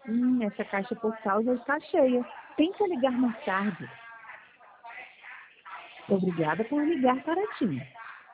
Essa caixa postal já está cheia. Tenta ligar mais tarde. Obrigada por ligar para ti.